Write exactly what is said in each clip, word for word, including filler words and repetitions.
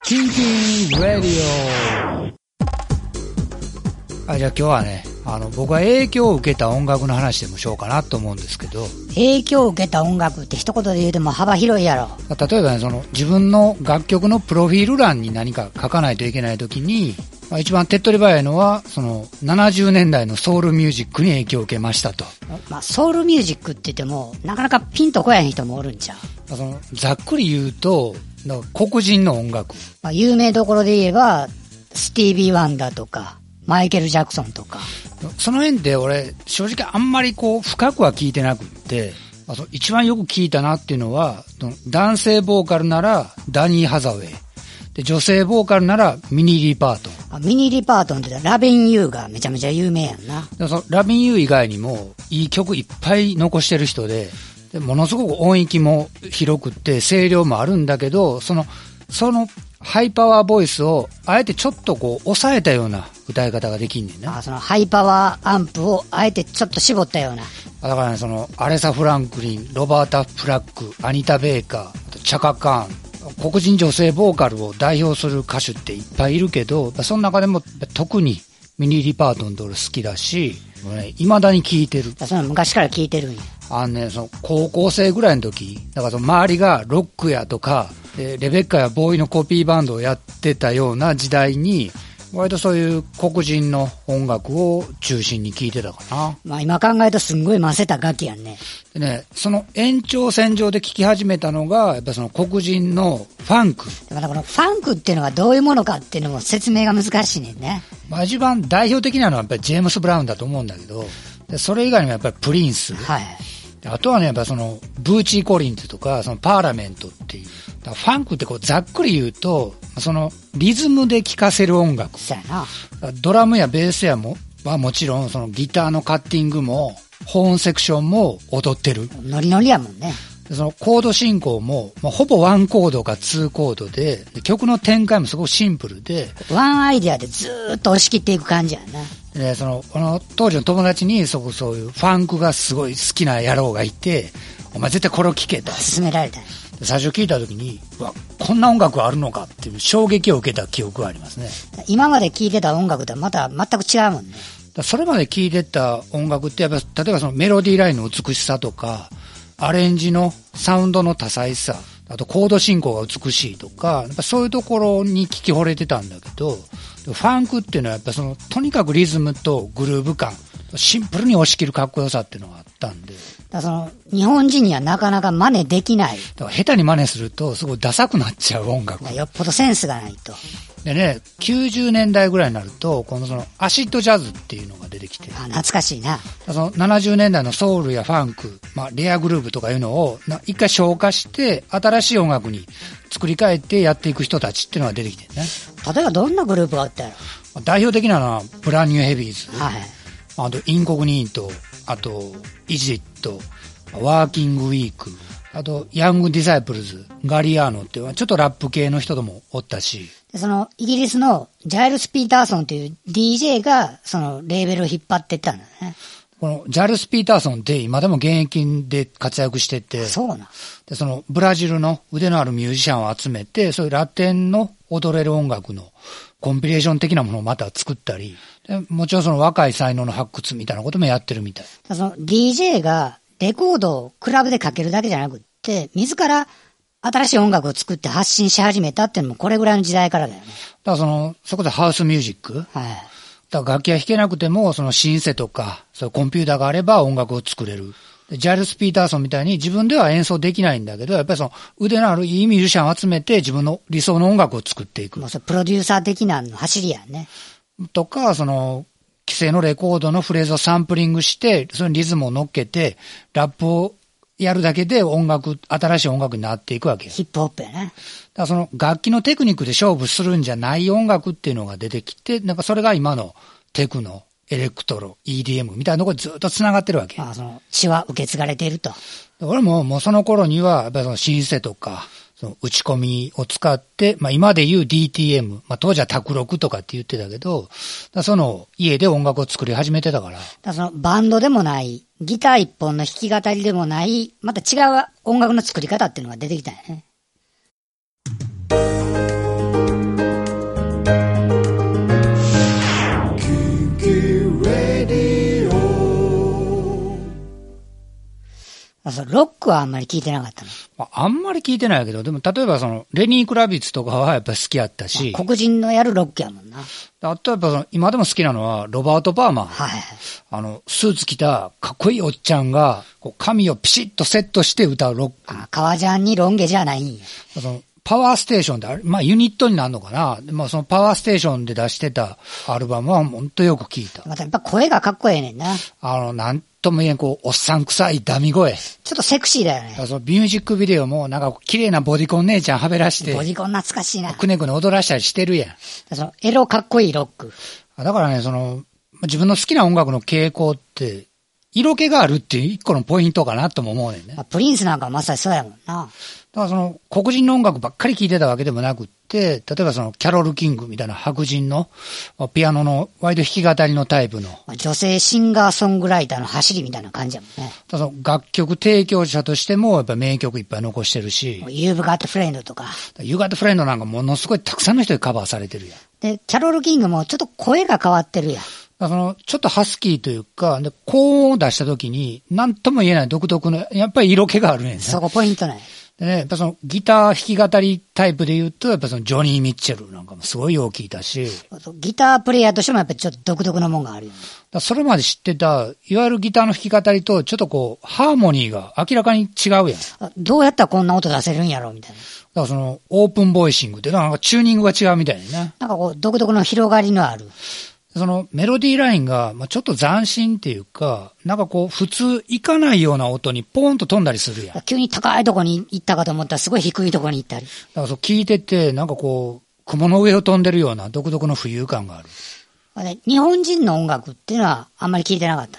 Kinkin Radio。はい、じゃあ今日はね、あの僕が影響を受けた音楽の話でもしようかなと思うんですけど。 影響を受けた音楽って一言で言うても幅広いやろ。 例えばね、その自分の楽曲のプロフィール欄に何か書かないといけないときに、まあ、一番手っ取り早いのはそのななじゅうねんだいのソウルミュージックに影響を受けましたと。 まあ、ソウルミュージックって言ってもなかなかピンとこやへん人もおるんちゃう。 そのざっくり言うと黒人の音楽、 まあ、有名どころで言えばスティービー・ワンダーとかマイケル・ジャクソンとか、 その辺で俺正直あんまりこう深くは聞いてなくって、あと一番よく聞いたなっていうのは、男性ボーカルならダニー・ハザウェイで、女性ボーカルならミニー・リパートン。 あ、ミニー・リパートンってラビン・ユーがめちゃめちゃ有名やんな。 でそのラビン・ユー以外にもいい曲いっぱい残してる人で、でものすごく音域も広くって声量もあるんだけど、そのそのハイパワーボイスをあえてちょっとこう抑えたような歌い方ができんねんな。 あ、そのハイパワーアンプをあえてちょっと絞ったような。 だからね、そのアレサ・フランクリン、ロバータ・プラック、アニタ・ベーカー、チャカ・カーン、黒人女性ボーカルを代表する歌手っていっぱいいるけど、その中でも特にミニー・リパートンと俺好きだし、ね、未だに聴いてる。 その昔から聴いてるんや。 あのね、その高校生ぐらいの時、だからその周りがロックやとか、レベッカやボーイのコピーバンドをやってたような時代に、割とそういう黒人の音楽を中心に聴いてたかな。 まあ今考えるとすんごい混ぜた楽器やんね。 でね、その延長線上で聴き始めたのが、やっぱその黒人のファンク。 だからこのファンクっていうのがどういうものかっていうのも説明が難しいねんね。 まあ一番代表的なのはやっぱりジェームス・ブラウンだと思うんだけど、でそれ以外にもやっぱりプリンス。 はい。 あとはね、やっぱそのブーチー・コリンズとかそのパーラメントっていう、だファンクってこうざっくり言うと、そのリズムで聴かせる音楽。 そうやな。 ドラムやベースやもはもちろん、そのギターのカッティングもホーンセクションも踊ってる。 ノリノリやもんね。 そのコード進行も、まあ、ほぼワンコードかツーコードで、で曲の展開もすごくシンプルで、 ワンアイデアでずーっと押し切っていく感じやな。 でそのこの当時の友達にそこそういうファンクがすごい好きな野郎がいて、お前絶対これを聴けと勧められた。 最初聞いた時に、うわ、こんな音楽あるのかっていう衝撃を受けた記憶がありますね。 今まで聴いてた音楽とはまた全く違うもんね。 それまで聴いてた音楽ってやっぱ例えばそのメロディーラインの美しさとか、アレンジのサウンドの多彩さ、あとコード進行が美しいとか、やっぱそういうところに聞き惚れてたんだけど、ファンクっていうのはやっぱそのとにかくリズムとグルーヴ感、シンプルに押し切るかっこよさっていうのがあったんで、 だからその日本人にはなかなか真似できない。 だから下手に真似するとすごいダサくなっちゃう音楽。 よっぽどセンスがないと。 でね、きゅうじゅうねんだいぐらいになると、このそのアシッドジャズっていうのが出てきて、 あ、懐かしいな。 そのななじゅうねんだいのソウルやファンク、まあレアグルーヴとかいうのをな一回消化して新しい音楽に作り変えてやっていく人たちっていうのが出てきてるね。 例えばどんなグループがあったやろ。 代表的なのはブランニューヘビーズ、 はい、 あとインコグニート、あとイジット、ワーキングウィーク、あとヤングディサイプルズ、ガリアーノっていうちょっとラップ系の人ともおったし、 でそのイギリスのジャイルス・ピーターソンという ディージェー がそのレーベルを引っ張ってったんだね。 このジャイルス・ピーターソンって今でも現役で活躍してて、 そうな。 でそのブラジルの腕のあるミュージシャンを集めて、そういうラテンの踊れる音楽のコンピレーション的なものをまた作ったり、でもちろんその若い才能の発掘みたいなこともやってるみたい。 その ディージェー がレコードをクラブでかけるだけじゃなくって、自ら新しい音楽を作って発信し始めたっていうのもこれぐらいの時代からだよね。 だからその、そこでハウスミュージック、 はい。 だから楽器が弾けなくても、そのシンセとか、そういうコンピューターがあれば音楽を作れる。ジャイルス・ピーターソンみたいに自分では演奏できないんだけど、やっぱりその腕のあるいいミュージシャンを集めて自分の理想の音楽を作っていく。 もうそれプロデューサー的なの走りやね。 とか、その、既成のレコードのフレーズをサンプリングして、そのリズムを乗っけて、ラップをやるだけで音楽、新しい音楽になっていくわけ。 ヒップホップやね。 だからその楽器のテクニックで勝負するんじゃない音楽っていうのが出てきて、なんかそれが今のテクノ、エレクトロ、イーディーエム みたいなところにずっと繋がってるわけ。 ああ、その血は受け継がれていると。 俺ももうその頃には、やっぱりそのシンセとか、その打ち込みを使って、まあ今で言う ディーティーエム、まあ当時は卓録とかって言ってたけど、その家で音楽を作り始めてたから。だからそのバンドでもない、ギター一本の弾き語りでもない、また違う音楽の作り方っていうのが出てきたよね。 あ、そう、ロックはあんまり聞いてなかったの。 まあ、あんまり聞いてないけど、でも例えばその、レニー・クラビッツとかはやっぱり好きやったし。 まあ、黒人のやるロックやもんな。 あとやっぱその、今でも好きなのは、ロバート・パーマー。 はい。 あの、スーツ着たかっこいいおっちゃんが、こう髪をピシッとセットして歌うロック。 あ、革ジャンにロン毛じゃないんや。 そのパワーステーションで、まあユニットになるのかな。まあそのパワーステーションで出してたアルバムは本当よく聞いた。 またやっぱ声がかっこええねんな。 あの、なんとも言えん、こう、おっさん臭いダミ声。 ちょっとセクシーだよね。 そのミュージックビデオもなんか綺麗なボディコン姉ちゃんはべらして。 ボディコン懐かしいな。 くねくね踊らしたりしてるやん。 そのエロかっこいいロック。 だからね、その、自分の好きな音楽の傾向って、色気があるっていう一個のポイントかなとも思うねんね。 まあ、プリンスなんかまさにそうやもんな。 だからその黒人の音楽ばっかり聴いてたわけでもなくって、例えばそのキャロル・キングみたいな白人のピアノの割と弾き語りのタイプの。 まあ、女性シンガーソングライターの走りみたいな感じやもんね。 だその楽曲提供者としてもやっぱ名曲いっぱい残してるし。 You've Got Friend とか。 You Got Friend なんかものすごいたくさんの人にカバーされてるやん。 で、キャロル・キングもちょっと声が変わってるやん。 その、ちょっとハスキーというか、で、高音を出したときに、なんとも言えない独特の、やっぱり色気があるねんね。 そこポイントね。 でね、やっぱそのギター弾き語りタイプで言うと、やっぱそのジョニー・ミッチェルなんかもすごいよう聞いたし。 ギタープレイヤーとしてもやっぱりちょっと独特のもんがあるよね。 だそれまで知ってた、いわゆるギターの弾き語りと、ちょっとこう、ハーモニーが明らかに違うやん。 どうやったらこんな音出せるんやろみたいな。 だからその、オープンボイシングって、なんかチューニングが違うみたいにね。 なんかこう、独特の広がりのある。 そのメロディーラインが、まあ、ちょっと斬新っていうか、なんかこう、普通いかないような音にポーンと飛んだりするやん。 急に高いとこに行ったかと思ったらすごい低いとこに行ったり。だからそう聞いてて、なんかこう、雲の上を飛んでるような独特の浮遊感がある。 日本人の音楽っていうのはあんまり聞いてなかった。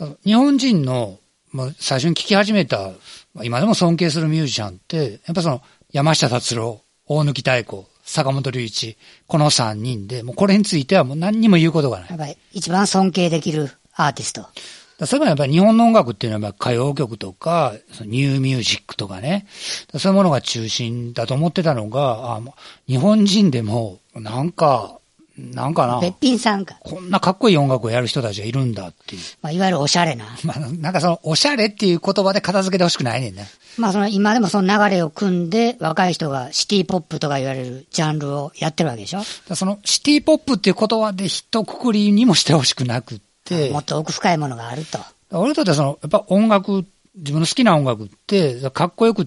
だ日本人の、まあ、最初に聴き始めた、まあ、今でも尊敬するミュージシャンって、やっぱその、山下達郎、大貫妙子、坂本龍一、この三人で、もうこれについてはもう何にも言うことがない。 やっぱり一番尊敬できるアーティスト。 だそういうのはやっぱり日本の音楽っていうのはやっぱ歌謡曲とか、そのニューミュージックとかね、そういうものが中心だと思ってたのが、あもう日本人でもなんか、なんかな。 べっぴんさんか。 こんなかっこいい音楽をやる人たちがいるんだっていう。 まあ、いわゆるおしゃれな。 まあ、なんかその、おしゃれっていう言葉で片付けてほしくないねんね。 まあ、その、今でもその流れを組んで、若い人がシティポップとか言われるジャンルをやってるわけでしょ。 その、シティポップっていう言葉で一括りにもしてほしくなくって。 もっと奥深いものがあると。 俺にとってはその、やっぱ音楽、自分の好きな音楽って、かっこよくって、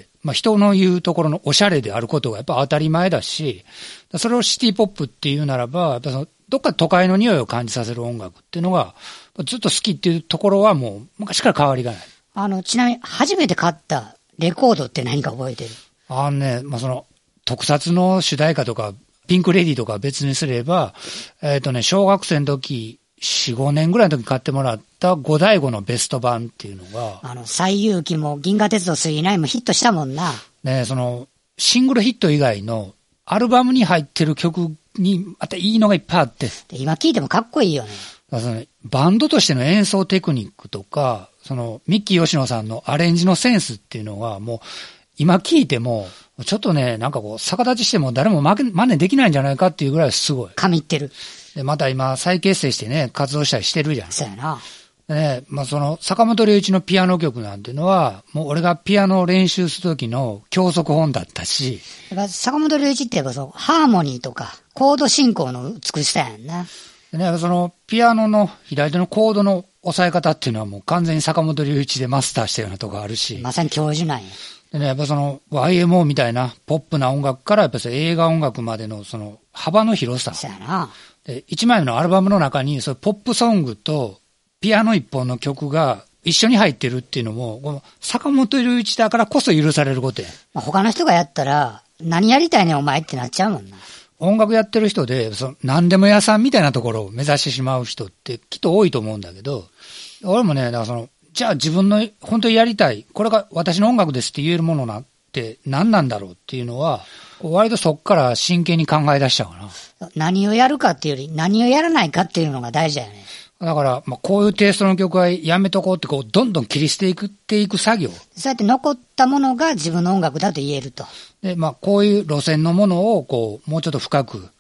まあ人の言うところのおしゃれであることがやっぱ当たり前だし、それをシティポップっていうならば、やっぱそのどっか都会の匂いを感じさせる音楽っていうのが、ずっと好きっていうところはもう昔から変わりがない。 あの、ちなみに初めて買ったレコードって何か覚えてる？ あのね、まあその、特撮の主題歌とか、ピンクレディとか別にすれば、えっとね、小学生の時、よん、ごねんぐらいの時買ってもらった五醍醐のベスト版っていうのが。 あの、西遊記も銀河鉄道スリーナインもヒットしたもんな。 ねその、シングルヒット以外のアルバムに入ってる曲にまたいいのがいっぱいあって。 で今聴いてもかっこいいよね。 そのバンドとしての演奏テクニックとか、その、ミッキー吉野さんのアレンジのセンスっていうのがもう、今聴いても、ちょっとね、なんかこう、逆立ちしても誰も真似できないんじゃないかっていうぐらいすごい。 神ってる。 で、また今再結成してね、活動したりしてるじゃん。 そうやな。 でね、まあその、坂本龍一のピアノ曲なんていうのは、もう俺がピアノを練習する時の教則本だったし。 やっぱ坂本龍一ってやっぱそう、ハーモニーとか、コード進行の美しさやんな。 でね、その、ピアノの左手のコードの押さえ方っていうのはもう完全に坂本龍一でマスターしたようなとこあるし。 まさに教授なんや。 でね、やっぱその ワイエムオー みたいなポップな音楽からやっぱその映画音楽までのその幅の広さ。 そうやな。 で、一枚のアルバムの中にそのポップソングとピアノ一本の曲が一緒に入ってるっていうのも、この坂本龍一だからこそ許されることや。 まあ、他の人がやったら、何やりたいねんお前ってなっちゃうもんな。 音楽やってる人で、その何でも屋さんみたいなところを目指してしまう人ってきっと多いと思うんだけど、俺もね、だからその、じゃあ自分の本当にやりたい、これが私の音楽ですって言えるものなって何なんだろうっていうのは、割とそっから真剣に考え出しちゃうかな。何をやるかっていうより、何をやらないかっていうのが大事だよね。 だから、まあ、こういうテイストの曲はやめとこうって、こう、どんどん切り捨てていくっていく作業。 そうやって残ったものが自分の音楽だと言えると。 で、まあ、こういう路線のものを、こう、もうちょっと深く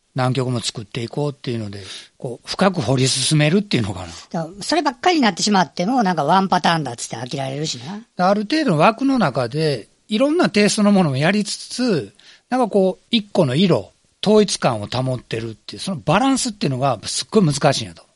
何曲も作っていこうっていうので、こう、深く掘り進めるっていうのかな。そればっかりになってしまっても、なんかワンパターンだっつって飽きられるしな。 ある程度の枠の中で、いろんなテイストのものをやりつつ、なんかこう、一個の色、統一感を保ってるっていう、そのバランスっていうのがすっごい難しいんやと。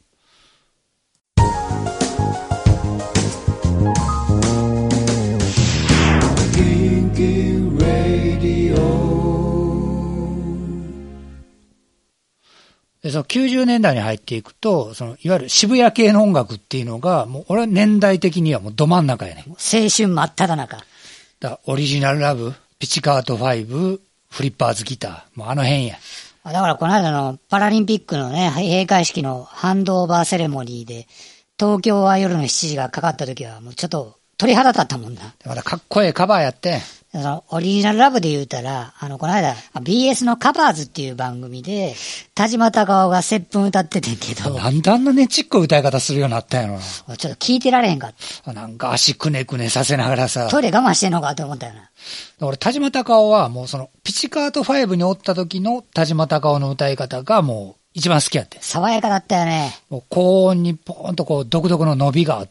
でそのきゅうじゅうねんだいに入っていくと、そのいわゆる渋谷系の音楽っていうのが、もう俺は年代的にはもうど真ん中やねん。 青春真っ只中。 だオリジナルラブ、ピチカートファイブ、フリッパーズギター、もうあの辺や。 だからこの間のパラリンピックのね、閉会式のハンドオーバーセレモニーで、東京は夜のしちじがかかった時はもうちょっと鳥肌立ったもんな。 まだかっこええカバーやって。 そのオリジナルラブで言うたら、あの、この間、ビーエス のカバーズっていう番組で、田島隆夫が接吻歌っててんけど。 なんであんなねちっこい歌い方するようになったんやろな。ちょっと聞いてられへんかった。 なんか足くねくねさせながらさ。 トイレ我慢してんのかと思ったよな。 俺、田島隆夫はもうその、ピチカートファイブにおった時の田島隆夫の歌い方がもう一番好きやって。 爽やかだったよね。 もう高音にポーンとこう独特の伸びがあって、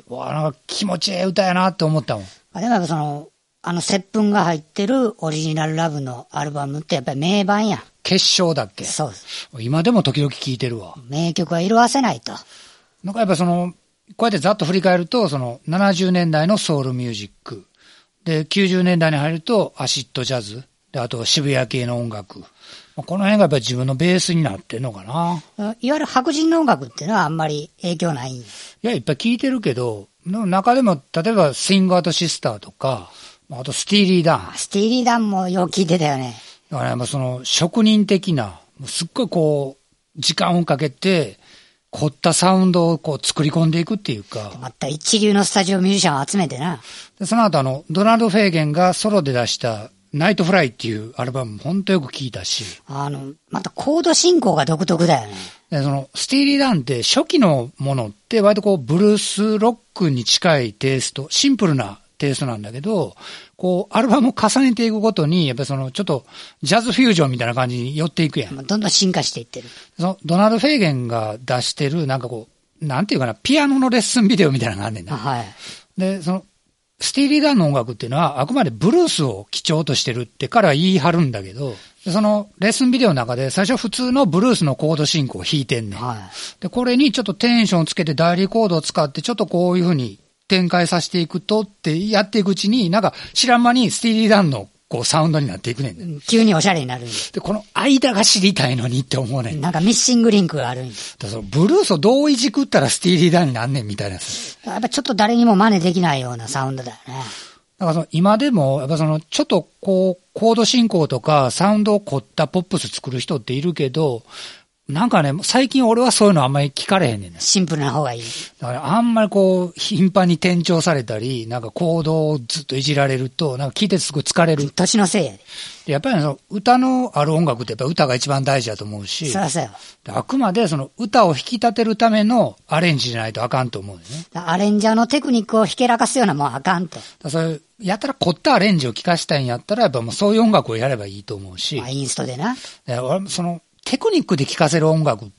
わあ、なんか気持ちええ歌やなって思ったもん。 あでもやっぱその、あの、接吻が入ってるオリジナルラブのアルバムってやっぱり名盤や。 決勝だっけ？ そうです。 今でも時々聴いてるわ。 名曲は色あせないと。 なんかやっぱその、こうやってざっと振り返ると、そのななじゅうねんだいのソウルミュージック。で、きゅうじゅうねんだいに入るとアシッドジャズ。で、あと渋谷系の音楽。この辺がやっぱり自分のベースになってんのかな。 いわゆる白人の音楽っていうのはあんまり影響ないんや。 いや、いっぱい聴いてるけど、中でも、例えばシンガーとシスターとか、あとスティーリー・ダン。 スティーリー・ダンもよく聞いてたよね。 だから、ね、その職人的な、すっごいこう、時間をかけて、凝ったサウンドをこう作り込んでいくっていうか。 また一流のスタジオミュージシャンを集めてな。 でその後あの、ドナルド・フェーゲンがソロで出したナイト・フライっていうアルバムも本当よく聴いたし。 あの、またコード進行が独特だよね。 でそのスティーリー・ダンって初期のものって割とこうブルースロックに近いテイスト、シンプルなテイストなんだけど、こう、アルバムを重ねていくごとに、やっぱりその、ちょっと、ジャズフュージョンみたいな感じに寄っていくやん。 どんどん進化していってる。 その、ドナルド・フェーゲンが出してる、なんかこう、なんていうかな、ピアノのレッスンビデオみたいなのがあんねんな。 はい。 で、その、スティーリー・ダンの音楽っていうのは、あくまでブルースを基調としてるって彼は言い張るんだけど、その、レッスンビデオの中で、最初は普通のブルースのコード進行を弾いてんねん。 はい。 で、これにちょっとテンションつけて代理コードを使って、ちょっとこういうふうに、展開させていくとってやっていくうちに、なんか知らん間にスティーリー・ダンのこうサウンドになっていくねんね。 急におしゃれになるんで、この間が知りたいのにって思うねん。 なんかミッシングリンクがあるんだからそのブルースをどういじくったらスティーリー・ダンになんねんみたいなやつ。 やっぱちょっと誰にも真似できないようなサウンドだよね。 だからその今でも、やっぱそのちょっとこうコード進行とかサウンドを凝ったポップス作る人っているけど、なんかね、最近俺はそういうのあんまり聞かれへんねんね。 シンプルな方がいい。 だからあんまりこう、頻繁に転調されたり、なんかコードをずっといじられると、なんか聞いててすごい疲れる。 年のせいやで。 でやっぱりその歌のある音楽ってやっぱ歌が一番大事だと思うし、 そりゃそうやあくまでその歌を引き立てるためのアレンジじゃないとあかんと思うよね。 アレンジャーのテクニックをひけらかすようなもんあかんと。 だそういうやったら凝ったアレンジを聞かしたいんやったら、やっぱもうそういう音楽をやればいいと思うし、 まあ、インストでな。 俺そのテクニックで聴かせる音楽って、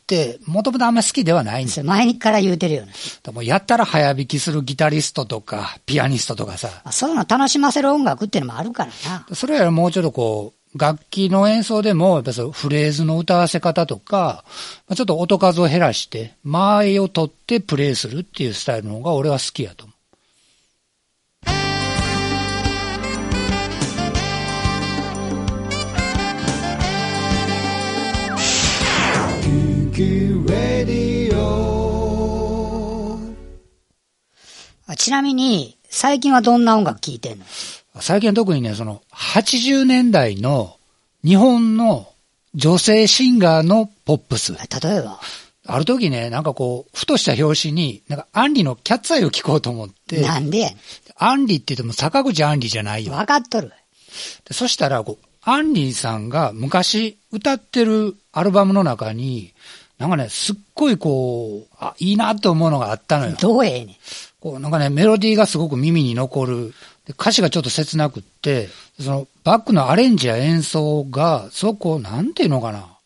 もともとあんまり好きではないんですよ。 前から言うてるよね。 もうやったら早弾きするギタリストとか、ピアニストとかさ。 そういうの楽しませる音楽っていうのもあるからな。 それよりもうちょっとこう、楽器の演奏でも、やっぱそのフレーズの歌わせ方とか、ちょっと音数を減らして、間合いを取ってプレイするっていうスタイルの方が俺は好きやと思う。 ちなみに、最近はどんな音楽聴いてんの？ 最近は特にね、その、はちじゅうねんだいの日本の女性シンガーのポップス。 例えば？ ある時ね、なんかこう、ふとした表紙に、なんか、アンリのキャッツアイを聴こうと思って。 なんでやねん。 アンリって言っても坂口アンリじゃないよ。 わかっとる。 でそしたら、こう、アンリさんが昔歌ってるアルバムの中に、なんかね、すっごいこう、あ、いいなと思うのがあったのよ。 どうええねん。 こう、なんかね、メロディーがすごく耳に残る。で歌詞がちょっと切なくって、その、バックのアレンジや演奏が、すごくこう、なんていうのかな。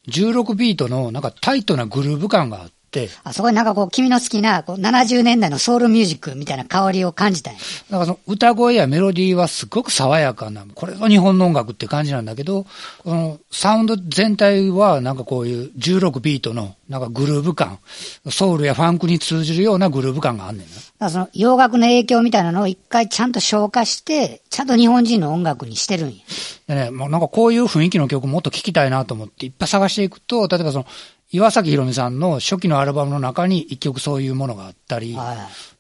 じゅうろくビートのなんかタイトなグルーヴ感があって、 あそこになんかこう、君の好きなこうななじゅうねんだいのソウルミュージックみたいな香りを感じたんや。 だからその歌声やメロディーはすごく爽やかな、これぞ日本の音楽って感じなんだけど、このサウンド全体はなんかこういうじゅうろくビートのなんかグルーヴ感、ソウルやファンクに通じるようなグルーヴ感があんねんな。 だからその洋楽の影響みたいなのを一回ちゃんと消化して、ちゃんと日本人の音楽にしてるんや。 でね、もうなんかこういう雰囲気の曲もっと聴きたいなと思っていっぱい探していくと、例えばその岩崎宏美さんの初期のアルバムの中に一曲そういうものがあったり、はい、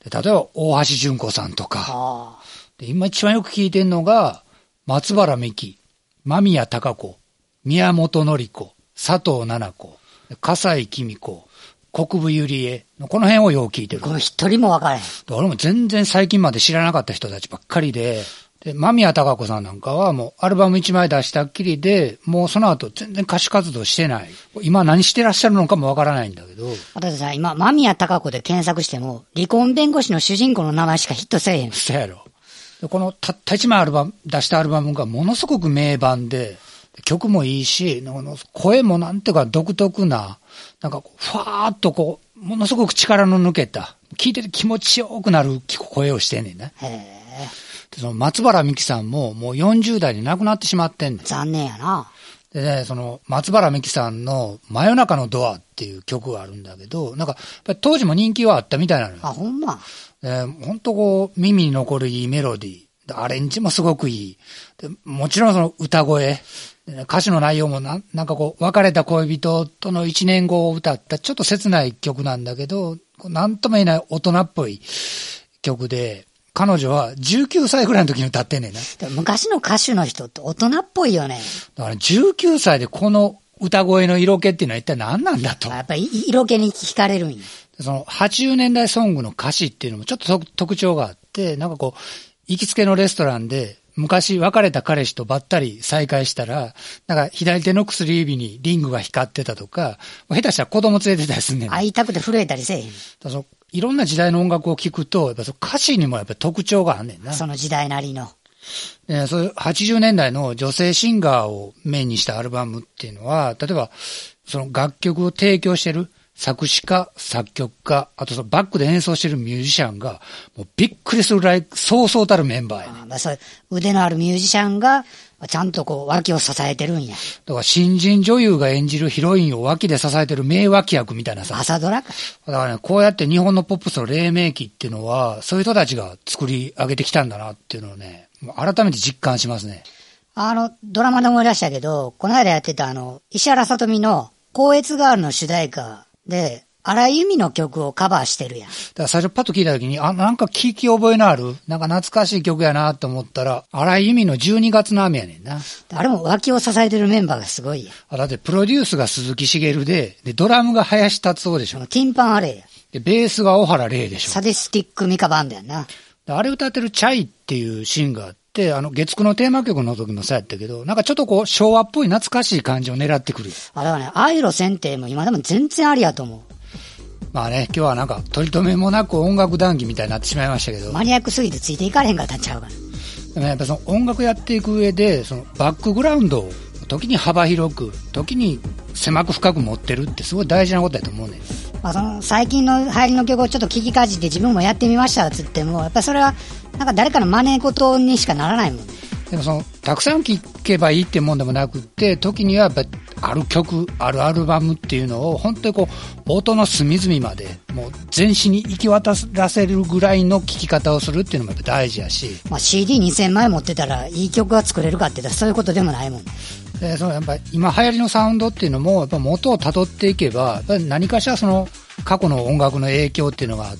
で例えば大橋純子さんとか、で今一番よく聴いてるのが松原美樹、間宮貴子、宮本典子、佐藤奈々子、笠井紀美子、国分ゆりえ、この辺をよう聴いてる。 これ一人も分からへん。 俺も全然最近まで知らなかった人たちばっかりで、で、間宮貴子さんなんかはもうアルバム一枚出したっきりで、もうその後全然歌手活動してない。今何してらっしゃるのかもわからないんだけど。 あとさ、今、間宮貴子で検索しても、離婚弁護士の主人公の名前しかヒットせえへん。 そうやろ。でこのたった一枚アルバム、出したアルバムがものすごく名盤で、曲もいいし、声もなんていうか独特な、なんかふわーっとこう、ものすごく力の抜けた、聴いてて気持ちよくなる声をしてんねんね。 へー。 その松原美樹さんももうよんじゅうだいで亡くなってしまってんねん。 残念やな。 でね、その松原美樹さんの真夜中のドアっていう曲があるんだけど、なんかやっぱり当時も人気はあったみたいなのよ。 あ、ほんま。 で、ほんとこう耳に残るいいメロディー、アレンジもすごくいい。でもちろんその歌声、でね、歌詞の内容もな、なんかこう別れた恋人との一年後を歌ったちょっと切ない曲なんだけど、なんとも言えない大人っぽい曲で、彼女はじゅうきゅうさいぐらいの時に歌ってんねんな。 昔の歌手の人って大人っぽいよね。 だからじゅうきゅうさいでこの歌声の色気っていうのは一体何なんだと。 やっぱり色気に惹かれるんや。 そのはちじゅうねんだいソングの歌詞っていうのもちょっと特徴があって、なんかこう、行きつけのレストランで昔別れた彼氏とばったり再会したら、なんか左手の薬指にリングが光ってたとか、下手したら子供連れてたりすんねん。 会いたくて震えたりせえへん。 だそのいろんな時代の音楽を聴くと、やっぱその歌詞にもやっぱ特徴があんねんな。 その時代なりの。 でそういうはちじゅうねんだいの女性シンガーをメインにしたアルバムっていうのは、例えばその楽曲を提供してる作詞家、作曲家、あとそのバックで演奏してるミュージシャンが、もうびっくりするぐらいそうそうたるメンバーやね。 あまあ、そう腕のあるミュージシャンが、ちゃんとこう脇を支えてるんや。 だから新人女優が演じるヒロインを脇で支えてる名脇役みたいなさ。 朝ドラか。 だからね、こうやって日本のポップスの黎明期っていうのは、そういう人たちが作り上げてきたんだなっていうのをね、改めて実感しますね。 あの、ドラマで思い出したけど、この間やってたあの、石原さとみの、光悦ガールの主題歌で、荒井由実の曲をカバーしてるやん。だから最初パッと聞いた時に、あ、なんか聞き覚えのある、なんか懐かしい曲やなと思ったら、荒井由実のじゅうにがつの雨やねんな。 あれも脇を支えてるメンバーがすごいやん。 あだってプロデュースが鈴木茂で、で、ドラムが林達夫でしょ。 ティンパンあれや。 で、ベースが小原玲でしょ。 サディスティックミカバンドやんな。 あれ歌ってるチャイっていうシーンがあって、あの、月9のテーマ曲の時もそうやったけど、なんかちょっとこう、昭和っぽい懐かしい感じを狙ってくる。 あ、だからね、ああいう路線ってもう今でも全然ありやと思う。 まあね、今日はなんか取り留めもなく音楽談義みたいになってしまいましたけど。 マニアックすぎてついていかれへんかったんちゃうかな。 でもやっぱその音楽やっていく上で、そのバックグラウンドを時に幅広く、時に狭く深く持ってるってすごい大事なことだと思うね。 まあその最近の流行りの曲をちょっと聞きかじって自分もやってみましたっつっても、やっぱりそれはなんか誰かの真似事にしかならないもんね。 でもそのたくさん聴けばいいってもんでもなくって、時にはやっぱある曲、あるアルバムっていうのを本当にこう音の隅々までもう全身に行き渡らせるぐらいの聴き方をするっていうのもやっぱ大事やし、 まあ、シーディーにせんまい持ってたらいい曲が作れるかって言ったらそういうことでもないもんね。 でそのやっぱ今流行りのサウンドっていうのもやっぱ元を辿っていけばやっぱり何かしらその過去の音楽の影響っていうのがあって、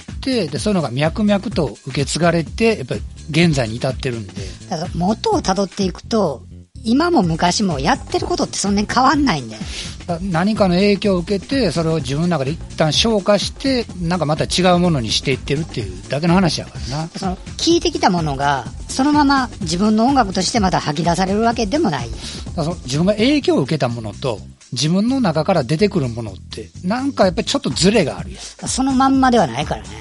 でそういうのが脈々と受け継がれてやっぱり現在に至ってるんで、 だから元を辿っていくと今も昔もやってることってそんなに変わんないんだよ。 何かの影響を受けてそれを自分の中で一旦消化してなんかまた違うものにしていってるっていうだけの話やからな。 その聞いてきたものがそのまま自分の音楽としてまた吐き出されるわけでもない。 だから自分が影響を受けたものと自分の中から出てくるものってなんかやっぱりちょっとズレがあるやん。 そのまんまではないからね。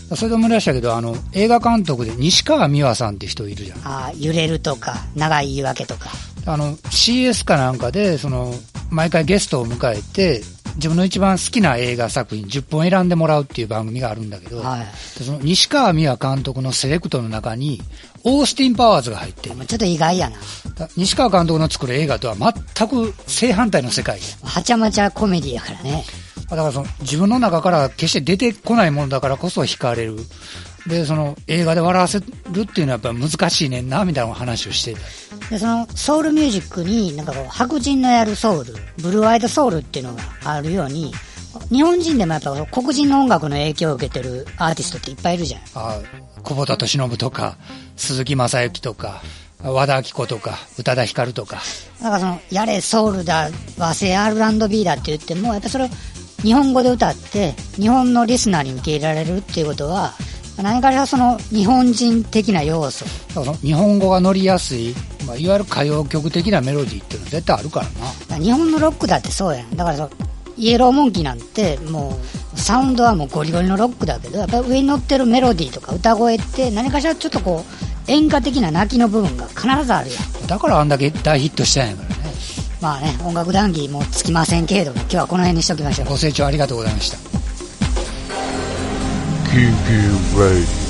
それで思い出したけど、あの、映画監督で西川美和さんって人いるじゃん。 ああ、揺れるとか、長い言い訳とか。 あの、シーエス かなんかで、その、毎回ゲストを迎えて、自分の一番好きな映画作品じゅっぽん選んでもらうっていう番組があるんだけど、はい、その西川美和監督のセレクトの中に、オースティン・パワーズが入ってる。 ちょっと意外やな。 西川監督の作る映画とは全く正反対の世界。 はちゃまちゃコメディやからね。 だからその自分の中から決して出てこないものだからこそ惹かれる。で、その映画で笑わせるっていうのはやっぱ難しいねんな、みたいな話をしてた。 で、そのソウルミュージックになんかこう白人のやるソウル、ブルーアイドソウルっていうのがあるように、日本人でもやっぱ黒人の音楽の影響を受けてるアーティストっていっぱいいるじゃん。 ああ、久保田利伸とか、鈴木雅之とか、和田アキ子とか、宇多田ヒカルとか。 だからその、やれソウルだ、和製 アールアンドビー だって言っても、やっぱそれを日本語で歌って、日本のリスナーに受け入れられるっていうことは、何かしらその日本人的な要素。 日本語が乗りやすい、まあ、いわゆる歌謡曲的なメロディーっていうのは絶対あるからな。 日本のロックだってそうやん。だからそイエローモンキーなんてもうサウンドはもうゴリゴリのロックだけど、やっぱり上に乗ってるメロディーとか歌声って何かしらちょっとこう演歌的な泣きの部分が必ずあるやん。 だからあんだけ大ヒットしたんやからね。 まあね、音楽談義もつきませんけれども、今日はこの辺にしときましょう。 ご清聴ありがとうございました。 キューキューラディオ